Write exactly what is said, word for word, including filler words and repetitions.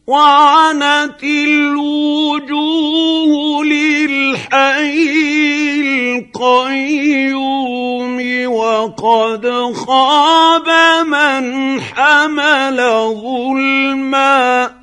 وعنت الوجوه للحي القيوم وقد خاب من حمل ظلما